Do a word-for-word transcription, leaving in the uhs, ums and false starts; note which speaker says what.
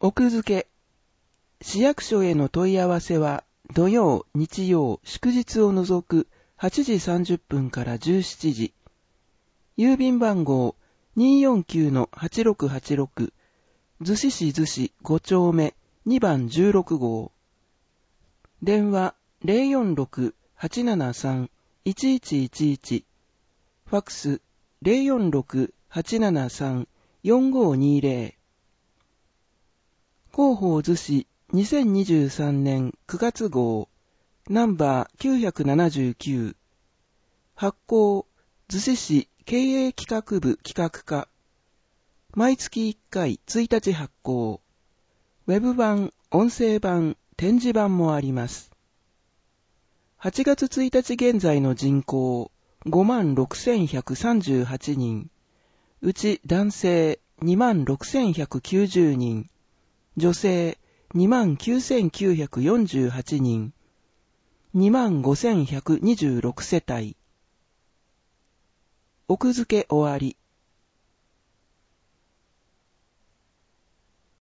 Speaker 1: 奥付け。市役所への問い合わせは、土曜、日曜、祝日を除くはちじさんじゅっぷんからじゅうしちじ。郵便番号 にーよんきゅうのはちろくはちろく、逗子市逗子ご丁目にばんじゅうろくごう。電話 ゼロよんろく はちななさん いちいちいちいち。ファックス ゼロよんろく はちななさん よんごにゼロ。広報逗子にせんにじゅうさんねんくがつ号ナンバーきゅうひゃくななじゅうきゅう。発行逗子市経営企画部企画課。毎月いっかいついたち発行。ウェブ版、音声版、展示版もあります。はちがつついたち現在の人口 ごまんろくせんひゃくさんじゅうはちにん。うち男性 にまんろくせんひゃくきゅうじゅうにん。女性 にまんきゅうせんきゅうひゃくよんじゅうはちにん。にまんごせんひゃくにじゅうろくせたい。奥付け終わり。